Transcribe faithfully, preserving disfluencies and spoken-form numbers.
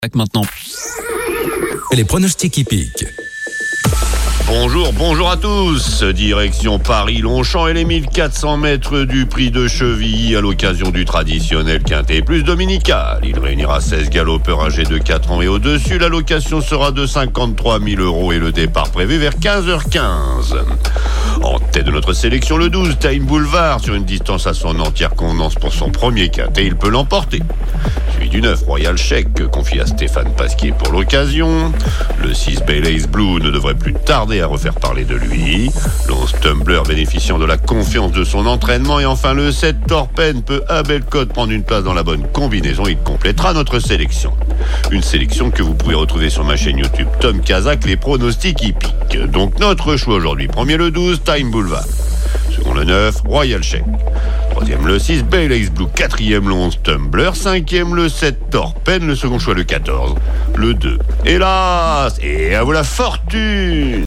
Maintenant. Les pronostics hippiques. Bonjour, bonjour à tous. Direction Paris-Longchamp et les mille quatre cents mètres du Prix de Chevilly à l'occasion du traditionnel Quintet plus dominical. Il réunira seize galopeurs âgés de quatre ans et au-dessus. La location sera de cinquante-trois mille euros et le départ prévu vers quinze heures quinze. En tête de notre sélection, le douze, Time Boulevard, sur une distance à son entière convenance pour son premier Quintet, il peut l'emporter. Suivi du neuf, Royal Check, confié à Stéphane Pasquier pour l'occasion. Le six, Bailey's Blue, ne devrait plus tarder à refaire parler de lui. Le onze, Tumbler, bénéficiant de la confiance de son entraînement. Et enfin, le sept, Torpen, peut à belle cote prendre une place dans la bonne combinaison. Il complétera notre sélection. Une sélection que vous pouvez retrouver sur ma chaîne YouTube Tom Kazak, les pronostics hippiques. Donc notre choix aujourd'hui, premier le douze, Time Boulevard. Second le neuf, Royal Check. Troisième le six, Bailey's Blue. Quatrième le onze, Tumbler. Cinquième le sept, Torpen. Le second choix le quatorze, le deux. Hélas, et à vous la fortune.